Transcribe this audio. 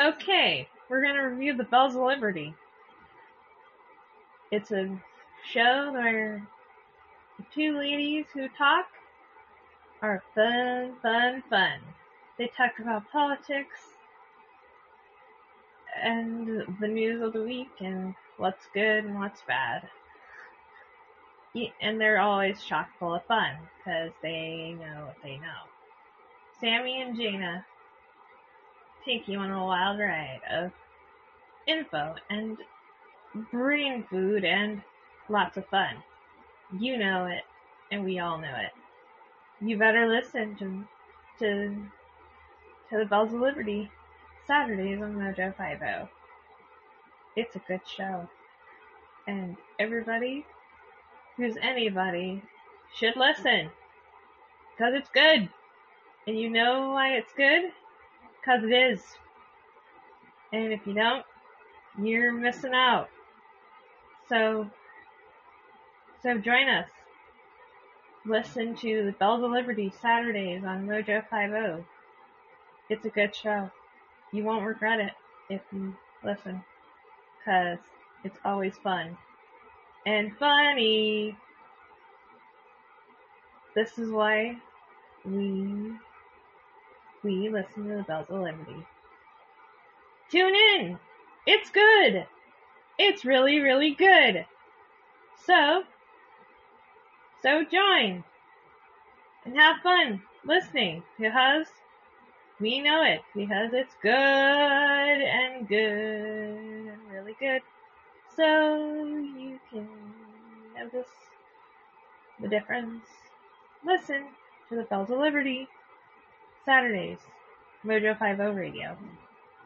Okay, we're gonna review the Bells of Liberty. It's a show where the two ladies who talk are fun. They talk about politics and the news of the week and what's good and what's bad. And they're always chock full of fun because they know what they know. Sammy and Jana take you on a wild ride of info and brain food and lots of fun. You know it, and we all know it. You better listen to the Bells of Liberty Saturdays on Mojo 50. It's a good show, and everybody who's anybody should listen because it's good. And you know why it's good? Because it is. And if you don't, you're missing out. So join us. Listen to the Bells of Liberty Saturdays on Mojo 50. It's a good show. You won't regret it if you listen, because it's always fun and funny. This is why we listen to the Bells of Liberty. Tune in. It's good. It's really, really good. So join and have fun listening because we know it, because it's good and really good. So you can notice the difference. Listen to the Bells of Liberty Saturdays, Mojo 50 Radio.